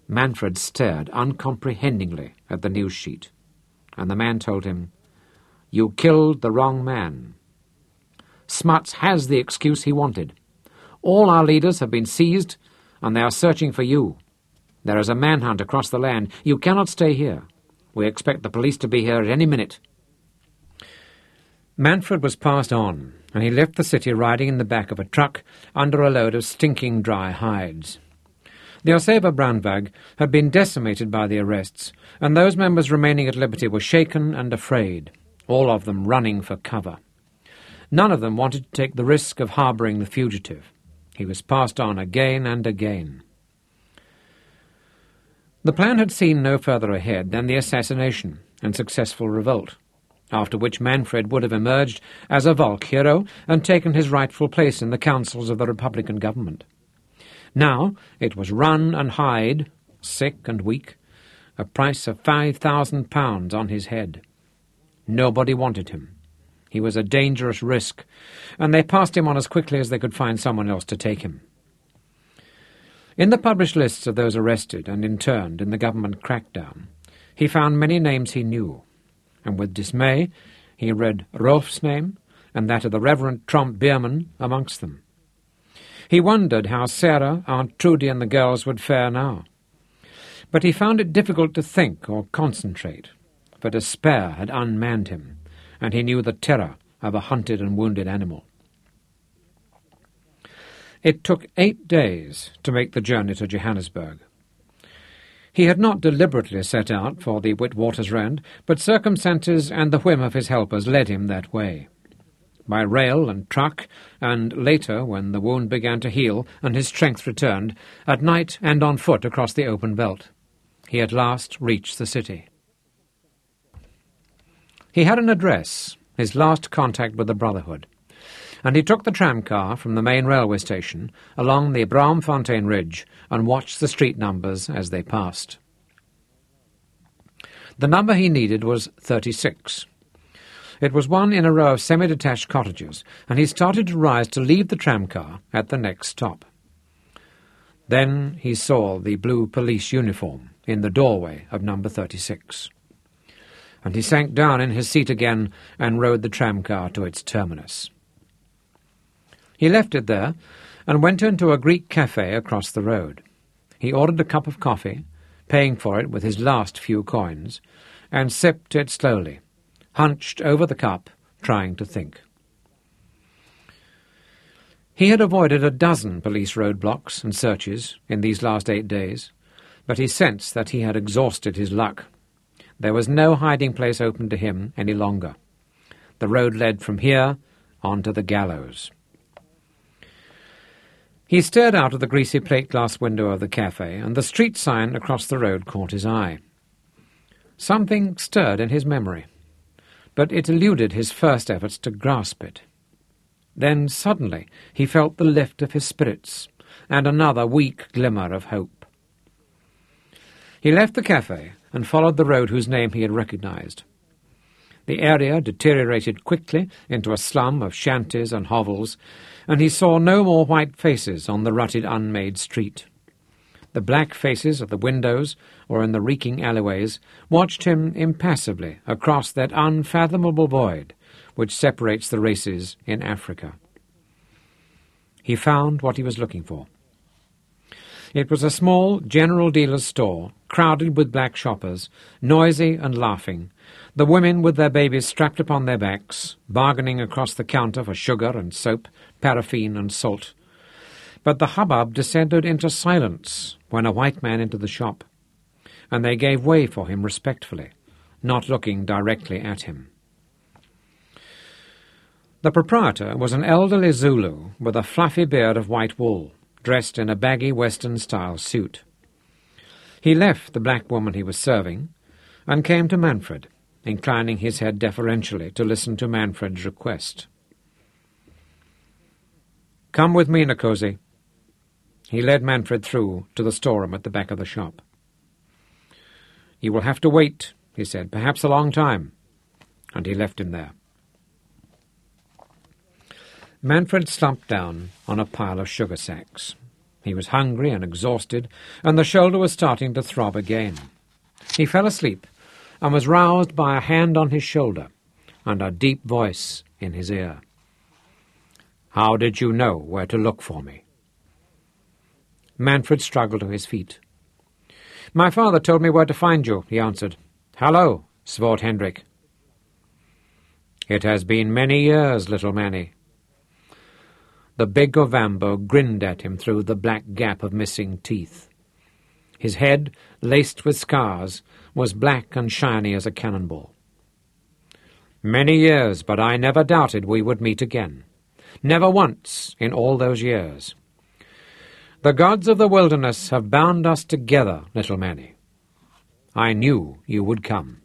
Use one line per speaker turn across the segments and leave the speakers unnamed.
Manfred stared uncomprehendingly at the news sheet, and the man told him, "You killed the wrong man. Smuts has the excuse he wanted. All our leaders have been seized, and they are searching for you. There is a manhunt across the land. You cannot stay here. We expect the police to be here at any minute." Manfred was passed on, and he left the city riding in the back of a truck under a load of stinking dry hides. The Oseba Brandwag had been decimated by the arrests, and those members remaining at liberty were shaken and afraid, all of them running for cover. None of them wanted to take the risk of harbouring the fugitive. He was passed on again and again. The plan had seen no further ahead than the assassination and successful revolt, after which Manfred would have emerged as a Volk hero and taken his rightful place in the councils of the Republican government. Now it was run and hide, sick and weak, a price of £5,000 on his head. Nobody wanted him. He was a dangerous risk, and they passed him on as quickly as they could find someone else to take him. In the published lists of those arrested and interned in the government crackdown, he found many names he knew, and with dismay he read Rolf's name and that of the Reverend Tromp Bierman amongst them. He wondered how Sarah, Aunt Trudy, and the girls would fare now. But he found it difficult to think or concentrate, for despair had unmanned him, and he knew the terror of a hunted and wounded animal. It took 8 days to make the journey to Johannesburg. He had not deliberately set out for the Witwatersrand, but circumstances and the whim of his helpers led him that way. By rail and truck, and later, when the wound began to heal and his strength returned, at night and on foot across the open veldt, he at last reached the city. He had an address, his last contact with the Brotherhood, and he took the tramcar from the main railway station along the Braamfontein Ridge and watched the street numbers as they passed. The number he needed was 36. It was one in a row of semi-detached cottages, and he started to rise to leave the tramcar at the next stop. Then he saw the blue police uniform in the doorway of number 36, and he sank down in his seat again and rode the tramcar to its terminus. He left it there and went into a Greek cafe across the road. He ordered a cup of coffee, paying for it with his last few coins, and sipped it slowly, hunched over the cup, trying to think. He had avoided a dozen police roadblocks and searches in these last 8 days, but he sensed that he had exhausted his luck. There was no hiding place open to him any longer. The road led from here on to the gallows. He stared out of the greasy plate-glass window of the cafe, and the street sign across the road caught his eye. Something stirred in his memory, but it eluded his first efforts to grasp it. Then suddenly he felt the lift of his spirits, and another weak glimmer of hope. He left the cafe and followed the road whose name he had recognized. The area deteriorated quickly into a slum of shanties and hovels, and he saw no more white faces on the rutted, unmade street. The black faces of the windows or in the reeking alleyways watched him impassively across that unfathomable void which separates the races in Africa. He found what he was looking for. It was a small general dealer's store, crowded with black shoppers, noisy and laughing, the women with their babies strapped upon their backs, bargaining across the counter for sugar and soap, paraffin and salt. But the hubbub descended into silence when a white man entered the shop, and they gave way for him respectfully, not looking directly at him. The proprietor was an elderly Zulu with a fluffy beard of white wool, dressed in a baggy Western-style suit. He left the black woman he was serving and came to Manfred, inclining his head deferentially to listen to Manfred's request. "Come with me, Nkosi." He led Manfred through to the storeroom at the back of the shop. "You will have to wait," he said, "perhaps a long time," and he left him there. Manfred slumped down on a pile of sugar sacks. He was hungry and exhausted, and the shoulder was starting to throb again. He fell asleep and was roused by a hand on his shoulder and a deep voice in his ear. "How did you know where to look for me?" Manfred struggled to his feet. "My father told me where to find you," he answered. "Hallo, Svort Hendrik." "It has been many years, little Manny." The big Ovambo grinned at him through the black gap of missing teeth. His head, laced with scars, was black and shiny as a cannonball. "Many years, but I never doubted we would meet again. Never once in all those years. The gods of the wilderness have bound us together, little Manny. I knew you would come."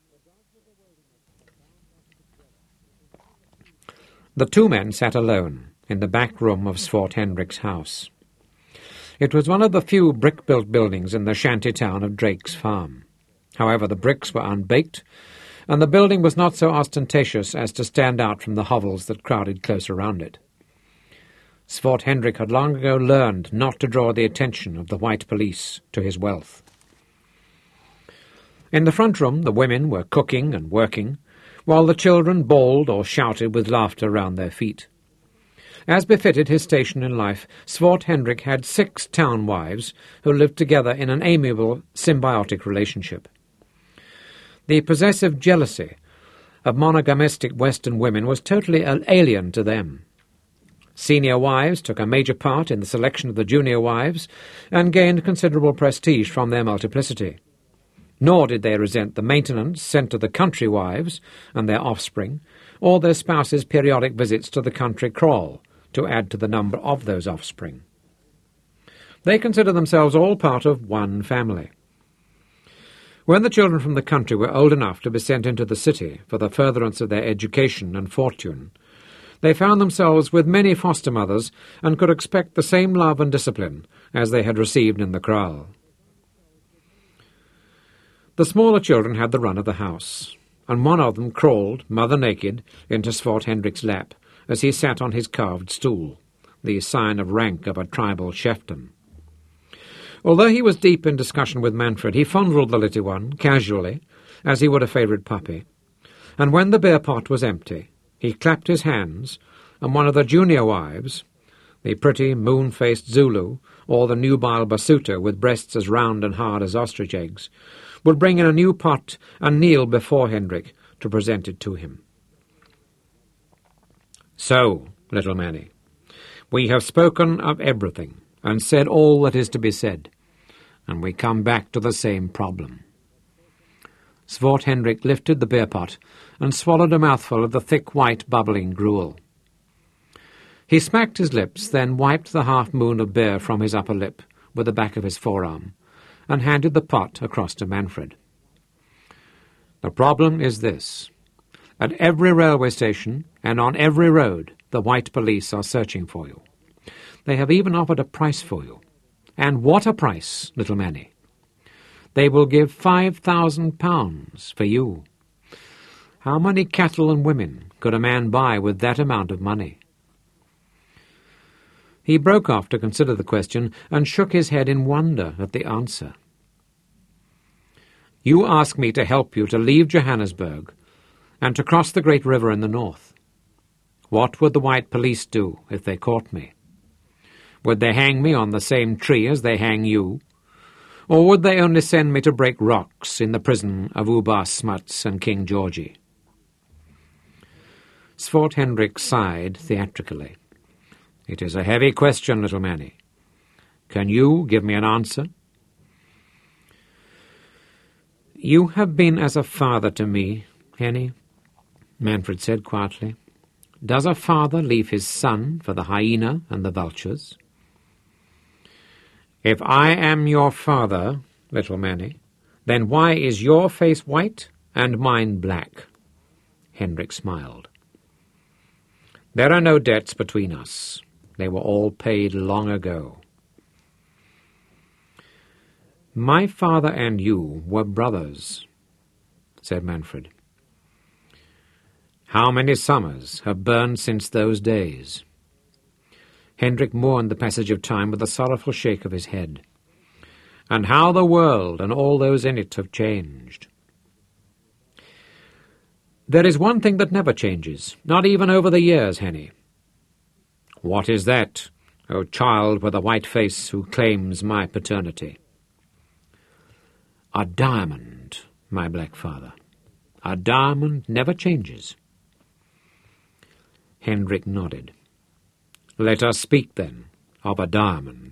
The two men sat alone in the back room of Svort Hendrik's house. It was one of the few brick-built buildings in the shanty town of Drake's Farm. However, the bricks were unbaked, and the building was not so ostentatious as to stand out from the hovels that crowded close around it. Svort Hendrik had long ago learned not to draw the attention of the white police to his wealth. In the front room the women were cooking and working, while the children bawled or shouted with laughter round their feet. As befitted his station in life, Svort Hendrik had 6 town wives who lived together in an amiable, symbiotic relationship. The possessive jealousy of monogamistic Western women was totally alien to them. Senior wives took a major part in the selection of the junior wives and gained considerable prestige from their multiplicity. Nor did they resent the maintenance sent to the country wives and their offspring, or their spouses' periodic visits to the country kraal to add to the number of those offspring. They considered themselves all part of one family. When the children from the country were old enough to be sent into the city for the furtherance of their education and fortune, they found themselves with many foster mothers and could expect the same love and discipline as they had received in the kraal. The smaller children had the run of the house, and one of them crawled, mother naked, into Svort Hendrik's lap as he sat on his carved stool, the sign of rank of a tribal chieftain. Although he was deep in discussion with Manfred, he fondled the little one, casually, as he would a favourite puppy, and when the beer pot was empty, he clapped his hands, and one of the junior wives, the pretty, moon-faced Zulu, or the nubile Basuta with breasts as round and hard as ostrich eggs, would bring in a new pot and kneel before Hendrik to present it to him. "So, little Manny, we have spoken of everything, and said all that is to be said, and we come back to the same problem." Svort Hendrik lifted the beer pot and swallowed a mouthful of the thick, white, bubbling gruel. He smacked his lips, then wiped the half-moon of beer from his upper lip with the back of his forearm, and handed the pot across to Manfred. "The problem is this. At every railway station and on every road the white police are searching for you. They have even offered a price for you. And what a price, little Manny! They will give £5,000 for you. How many cattle and women could a man buy with that amount of money?" He broke off to consider the question and shook his head in wonder at the answer. "You ask me to help you to leave Johannesburg and to cross the great river in the north. What would the white police do if they caught me? Would they hang me on the same tree as they hang you? Or would they only send me to break rocks in the prison of Ubar Smuts and King Georgie?" Svort Hendrik sighed theatrically. "It is a heavy question, little Manny. Can you give me an answer?" "You have been as a father to me, Henny," Manfred said quietly. "Does a father leave his son for the hyena and the vultures?" "If I am your father, little Manny, then why is your face white and mine black?" Hendrik smiled. "There are no debts between us. They were all paid long ago." "My father and you were brothers," said Manfred. "How many summers have burned since those days?" Hendrik mourned the passage of time with a sorrowful shake of his head. And how the world and all those in it have changed. There is one thing that never changes, not even over the years, Henny. What is that, O child with a white face who claims my paternity? A diamond, my black father. A diamond never changes. Hendrik nodded. Let us speak, then, of a diamond.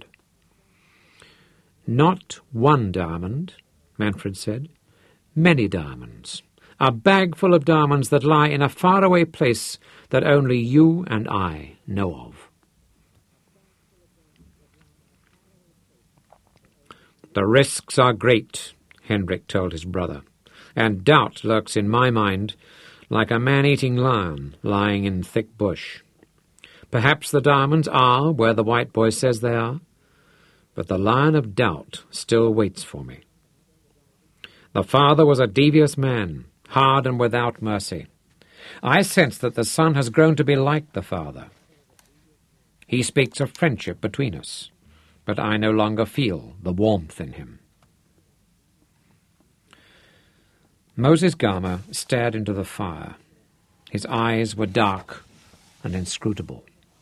Not one diamond, Manfred said. Many diamonds. A bag full of diamonds that lie in a faraway place that only you and I know of. The risks are great, Hendrik told his brother, and doubt lurks in my mind like a man-eating lion lying in thick bush. Perhaps the diamonds are where the white boy says they are, but the lion of doubt still waits for me. The father was a devious man, hard and without mercy. I sense that the son has grown to be like the father. He speaks of friendship between us, but I no longer feel the warmth in him. Moses Garma stared into the fire. His eyes were dark and inscrutable.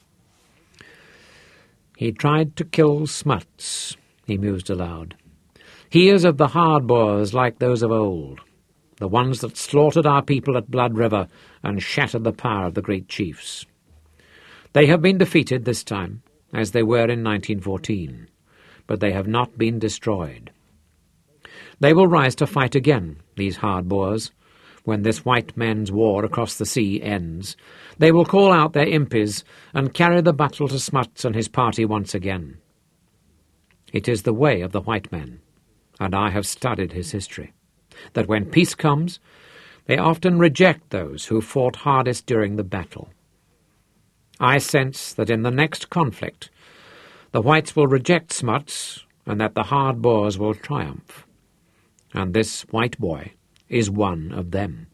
He tried to kill Smuts, he mused aloud. He is of the hard Boers like those of old, the ones that slaughtered our people at Blood River and shattered the power of the great chiefs. They have been defeated this time, as they were in 1914, but they have not been destroyed. They will rise to fight again, these hard Boers, when this white man's war across the sea ends. They will call out their impis and carry the battle to Smuts and his party once again. It is the way of the white man, and I have studied his history, that when peace comes, they often reject those who fought hardest during the battle. I sense that in the next conflict, the whites will reject Smuts and that the hard Boers will triumph. And this white boy is one of them.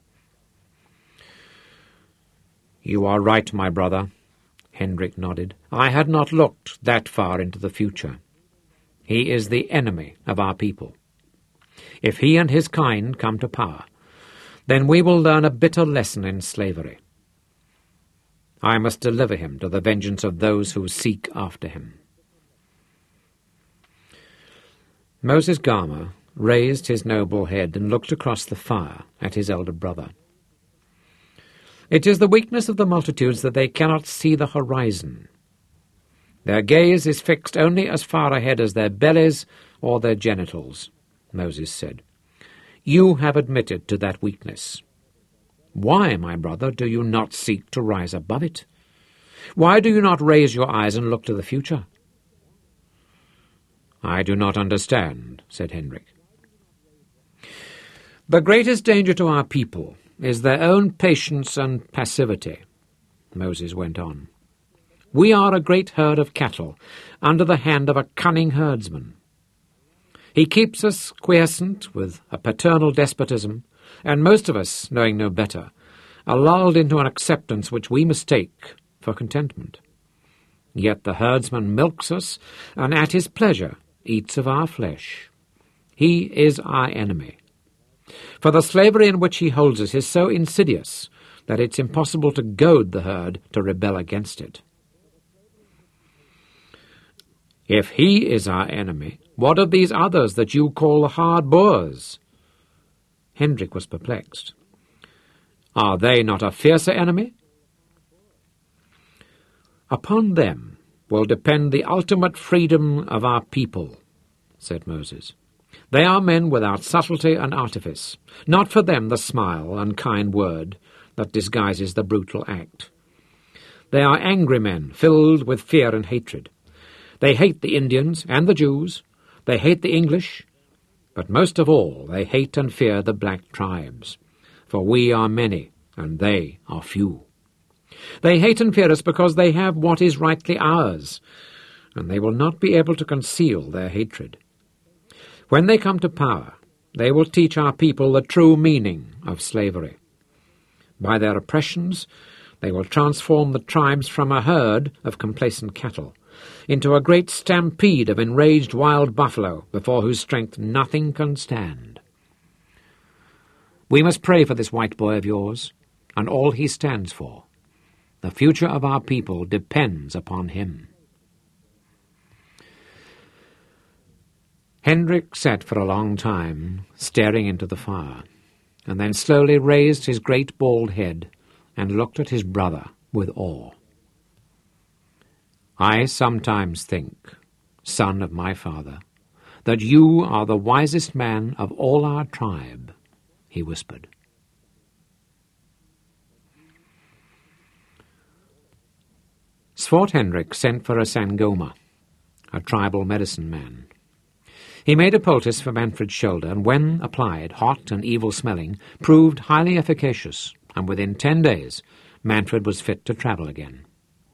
You are right, my brother, Hendrik nodded. I had not looked that far into the future. He is the enemy of our people. If he and his kind come to power, then we will learn a bitter lesson in slavery. I must deliver him to the vengeance of those who seek after him. Moses Garma raised his noble head and looked across the fire at his elder brother. It is the weakness of the multitudes that they cannot see the horizon. Their gaze is fixed only as far ahead as their bellies or their genitals, Moses said. You have admitted to that weakness. Why, my brother, do you not seek to rise above it? Why do you not raise your eyes and look to the future? I do not understand, said Hendrik. The greatest danger to our people is their own patience and passivity, Moses went on. We are a great herd of cattle, under the hand of a cunning herdsman. He keeps us quiescent with a paternal despotism, and most of us, knowing no better, are lulled into an acceptance which we mistake for contentment. Yet the herdsman milks us, and at his pleasure eats of our flesh. He is our enemy. For the slavery in which he holds us is so insidious that it's impossible to goad the herd to rebel against it. If he is our enemy, what of these others that you call the hard Boers? Hendrik was perplexed. Are they not a fiercer enemy? Upon them will depend the ultimate freedom of our people, said Moses. They are men without subtlety and artifice. Not for them the smile and kind word that disguises the brutal act. They are angry men, filled with fear and hatred. They hate the Indians and the Jews. They hate the English. But most of all, they hate and fear the black tribes. For we are many, and they are few. They hate and fear us because they have what is rightly ours, and they will not be able to conceal their hatred. When they come to power, they will teach our people the true meaning of slavery. By their oppressions, they will transform the tribes from a herd of complacent cattle into a great stampede of enraged wild buffalo before whose strength nothing can stand. We must pray for this white boy of yours, and all he stands for. The future of our people depends upon him. Hendrik sat for a long time, staring into the fire, and then slowly raised his great bald head and looked at his brother with awe. I sometimes think, son of my father, that you are the wisest man of all our tribe, he whispered. Svart Hendrik sent for a Sangoma, a tribal medicine man. He made a poultice for Manfred's shoulder, and when applied, hot and evil-smelling, proved highly efficacious, and within 10 days Manfred was fit to travel again.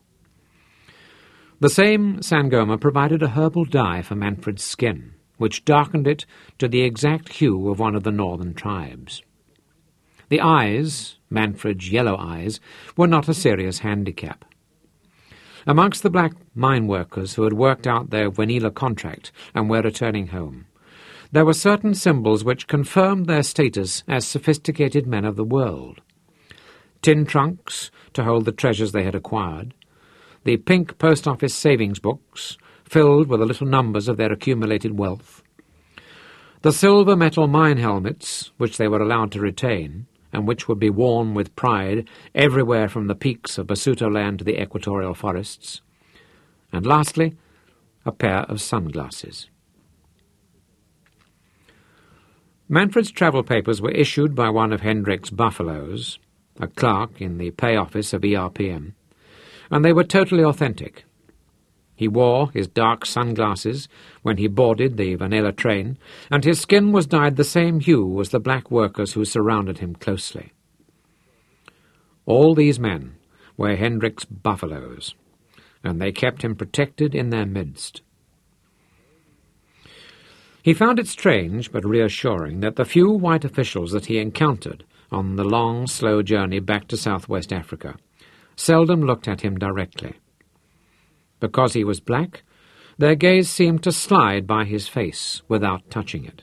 The same Sangoma provided a herbal dye for Manfred's skin, which darkened it to the exact hue of one of the northern tribes. The eyes, Manfred's yellow eyes, were not a serious handicap. Amongst the black mine workers who had worked out their Wenila contract and were returning home, there were certain symbols which confirmed their status as sophisticated men of the world. Tin trunks to hold the treasures they had acquired, the pink post office savings books filled with the little numbers of their accumulated wealth, the silver metal mine helmets which they were allowed to retain, and which would be worn with pride everywhere from the peaks of Basutoland to the equatorial forests, and lastly, a pair of sunglasses. Manfred's travel papers were issued by one of Hendrik's buffaloes, a clerk in the pay office of ERPM, and they were totally authentic. He wore his dark sunglasses when he boarded the Vanilla train, and his skin was dyed the same hue as the black workers who surrounded him closely. All these men were Hendrik's buffaloes, and they kept him protected in their midst. He found it strange but reassuring that the few white officials that he encountered on the long, slow journey back to southwest Africa seldom looked at him directly. Because he was black, their gaze seemed to slide by his face without touching it.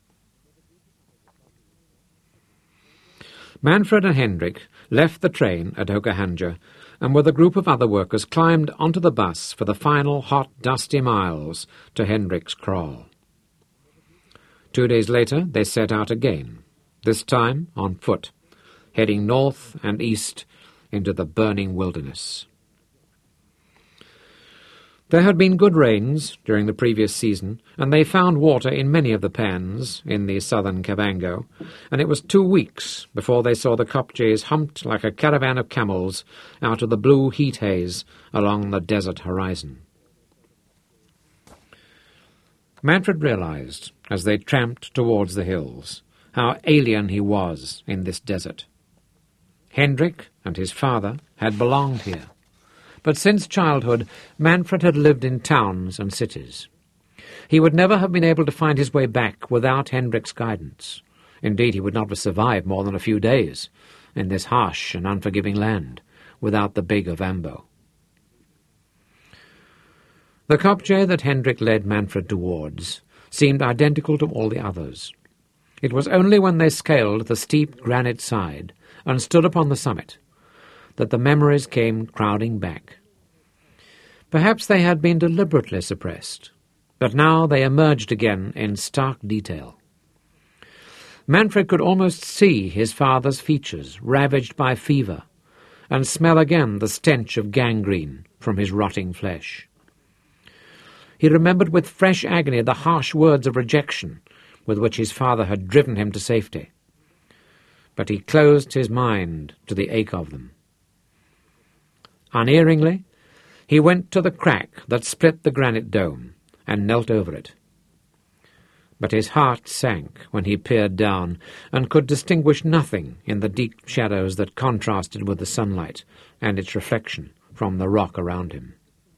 Manfred and Hendrik left the train at Okahanja and with a group of other workers climbed onto the bus for the final hot, dusty miles to Hendrik's kraal. 2 days later they set out again, this time on foot, heading north and east into the burning wilderness. There had been good rains during the previous season, and they found water in many of the pans in the southern Kavango, and it was 2 weeks before they saw the Kopjes humped like a caravan of camels out of the blue heat haze along the desert horizon. Manfred realized, as they tramped towards the hills, how alien he was in this desert. Hendrik and his father had belonged here, but since childhood Manfred had lived in towns and cities. He would never have been able to find his way back without Hendrik's guidance. Indeed, he would not have survived more than a few days in this harsh and unforgiving land without the big Ovambo. The Kopje that Hendrik led Manfred towards seemed identical to all the others. It was only when they scaled the steep granite side and stood upon the summit that the memories came crowding back. Perhaps they had been deliberately suppressed, but now they emerged again in stark detail. Manfred could almost see his father's features ravaged by fever, and smell again the stench of gangrene from his rotting flesh. He remembered with fresh agony the harsh words of rejection with which his father had driven him to safety, but he closed his mind to the ache of them. Unerringly, he went to the crack that split the granite dome and knelt over it. But his heart sank when he peered down and could distinguish nothing in the deep shadows that contrasted with the sunlight and its reflection from the rock around him.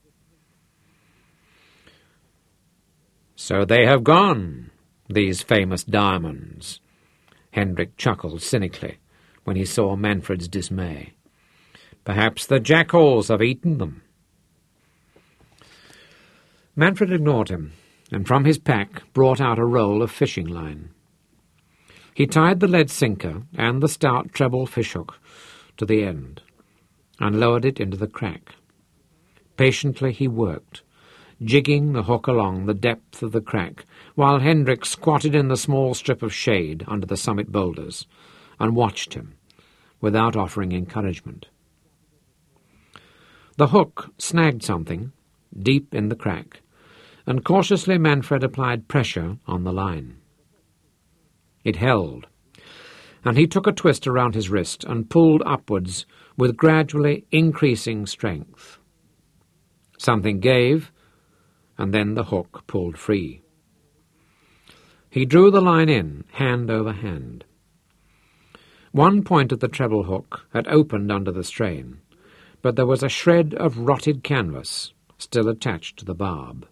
"So they have gone, these famous diamonds," Hendrik chuckled cynically when he saw Manfred's dismay. "Perhaps the jackals have eaten them." Manfred ignored him, and from his pack brought out a roll of fishing line. He tied the lead sinker and the stout treble fishhook to the end, and lowered it into the crack. Patiently he worked, jigging the hook along the depth of the crack, while Hendrik squatted in the small strip of shade under the summit boulders, and watched him, without offering encouragement. The hook snagged something, deep in the crack, and cautiously Manfred applied pressure on the line. It held, and he took a twist around his wrist and pulled upwards with gradually increasing strength. Something gave, and then the hook pulled free. He drew the line in, hand over hand. One point of the treble hook had opened under the strain, but there was a shred of rotted canvas still attached to the barb.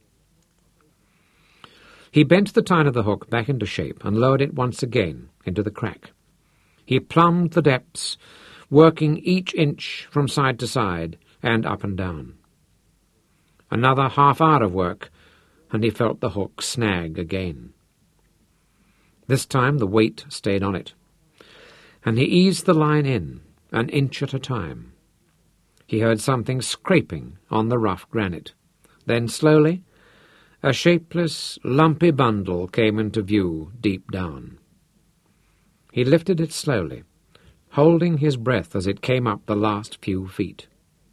He bent the tine of the hook back into shape and lowered it once again into the crack. He plumbed the depths, working each inch from side to side and up and down. Another half hour of work, and he felt the hook snag again. This time the weight stayed on it, and he eased the line in, an inch at a time. He heard something scraping on the rough granite. Then slowly, a shapeless, lumpy bundle came into view deep down. He lifted it slowly, holding his breath as it came up the last few feet.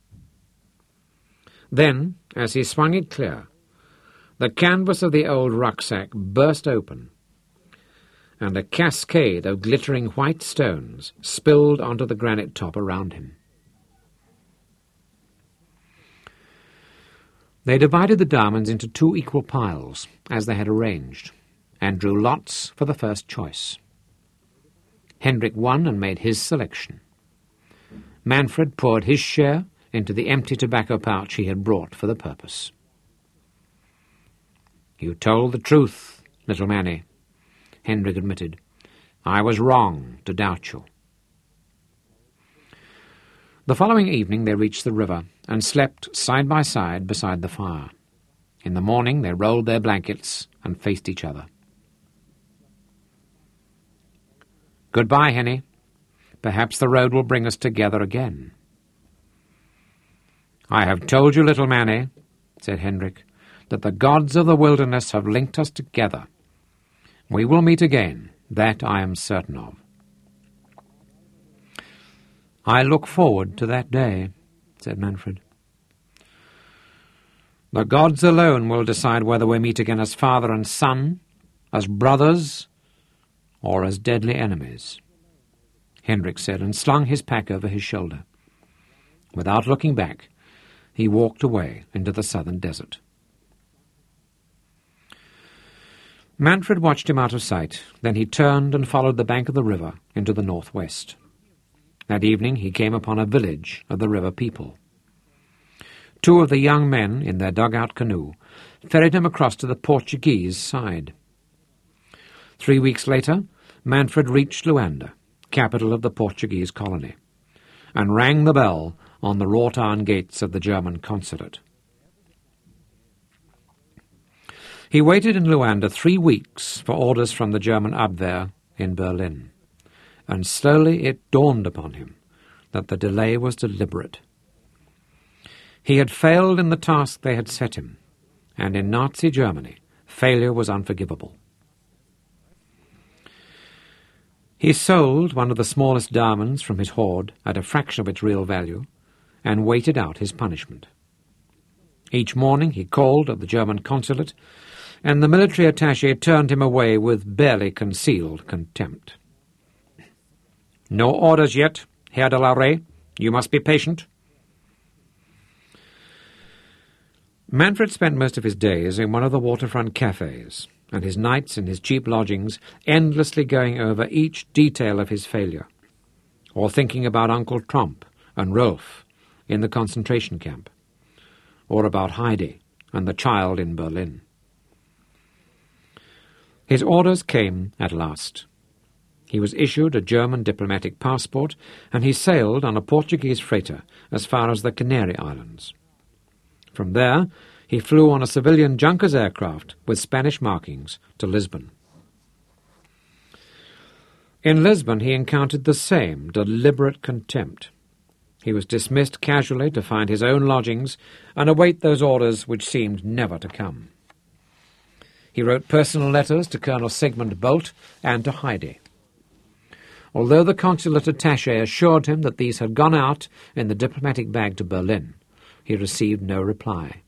Then, as he swung it clear, the canvas of the old rucksack burst open, and a cascade of glittering white stones spilled onto the granite top around him. They divided the diamonds into 2 equal piles, as they had arranged, and drew lots for the first choice. Hendrik won and made his selection. Manfred poured his share into the empty tobacco pouch he had brought for the purpose. "You told the truth, little Manny," Hendrik admitted. "I was wrong to doubt you." The following evening they reached the river and slept side by side beside the fire. In the morning they rolled their blankets and faced each other. "Goodbye, Henny. Perhaps the road will bring us together again." "I have told you, little Manny," said Hendrik, "that the gods of the wilderness have linked us together. We will meet again, that I am certain of." "I look forward to that day," said Manfred. "The gods alone will decide whether we meet again as father and son, as brothers, or as deadly enemies," Hendrik said, and slung his pack over his shoulder. Without looking back, he walked away into the southern desert. Manfred watched him out of sight. Then he turned and followed the bank of the river into the northwest. That evening he came upon a village of the river people. 2 of the young men, in their dugout canoe, ferried him across to the Portuguese side. 3 weeks later, Manfred reached Luanda, capital of the Portuguese colony, and rang the bell on the wrought-iron gates of the German consulate. He waited in Luanda 3 weeks for orders from the German Abwehr in Berlin, and slowly it dawned upon him that the delay was deliberate. He had failed in the task they had set him, and in Nazi Germany failure was unforgivable. He sold one of the smallest diamonds from his hoard at a fraction of its real value, and waited out his punishment. Each morning he called at the German consulate, and the military attaché turned him away with barely concealed contempt. "No orders yet, Herr de la Rey. You must be patient." Manfred spent most of his days in one of the waterfront cafes, and his nights in his cheap lodgings endlessly going over each detail of his failure, or thinking about Uncle Trump and Rolf in the concentration camp, or about Heidi and the child in Berlin. His orders came at last. He was issued a German diplomatic passport, and he sailed on a Portuguese freighter as far as the Canary Islands. From there he flew on a civilian Junkers aircraft with Spanish markings to Lisbon. In Lisbon he encountered the same deliberate contempt. He was dismissed casually to find his own lodgings and await those orders which seemed never to come. He wrote personal letters to Colonel Sigmund Bolt and to Heidi. Although the consulate attaché assured him that these had gone out in the diplomatic bag to Berlin, he received no reply.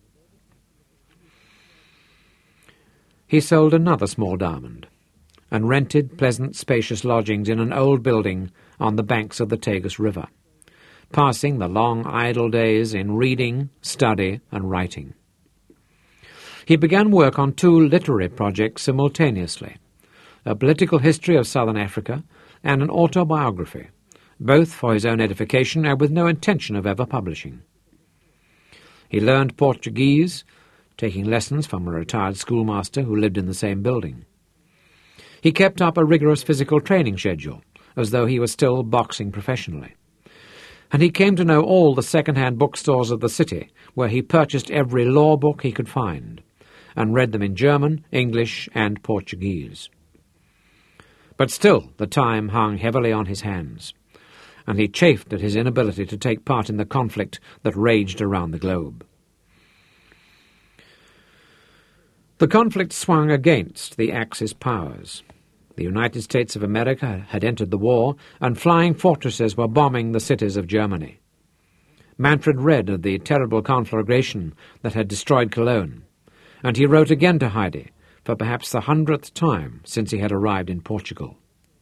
He sold another small diamond and rented pleasant, spacious lodgings in an old building on the banks of the Tagus River, passing the long idle days in reading, study, and writing. He began work on 2 literary projects simultaneously, a political history of southern Africa and an autobiography, both for his own edification and with no intention of ever publishing. He learned Portuguese, taking lessons from a retired schoolmaster who lived in the same building. He kept up a rigorous physical training schedule, as though he was still boxing professionally. And he came to know all the second-hand bookstores of the city, where he purchased every law book he could find, and read them in German, English, and Portuguese. But still the time hung heavily on his hands, and he chafed at his inability to take part in the conflict that raged around the globe. The conflict swung against the Axis powers. The United States of America had entered the war, and flying fortresses were bombing the cities of Germany. Manfred read of the terrible conflagration that had destroyed Cologne, and he wrote again to Heidi, for perhaps the 100th time since he had arrived in Portugal.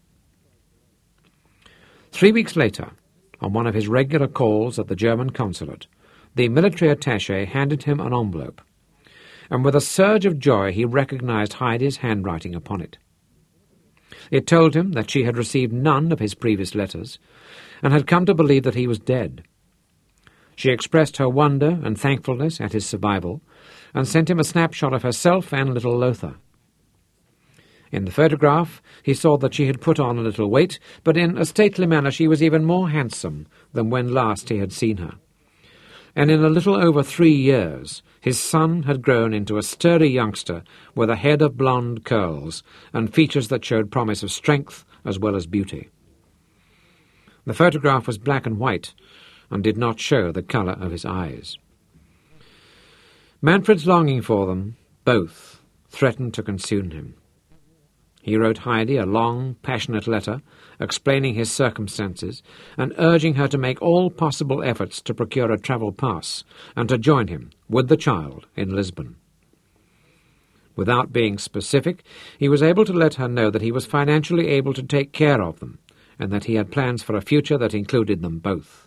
3 weeks later, on one of his regular calls at the German consulate, the military attaché handed him an envelope, and with a surge of joy he recognized Heidi's handwriting upon it. It told him that she had received none of his previous letters, and had come to believe that he was dead. She expressed her wonder and thankfulness at his survival, and sent him a snapshot of herself and little Lothar. In the photograph he saw that she had put on a little weight, but in a stately manner she was even more handsome than when last he had seen her. And in a little over 3 years his son had grown into a sturdy youngster with a head of blonde curls and features that showed promise of strength as well as beauty. The photograph was black and white and did not show the colour of his eyes. Manfred's longing for them, both, threatened to consume him. He wrote Heidi a long, passionate letter, explaining his circumstances and urging her to make all possible efforts to procure a travel pass and to join him, with the child, in Lisbon. Without being specific, he was able to let her know that he was financially able to take care of them, and that he had plans for a future that included them both.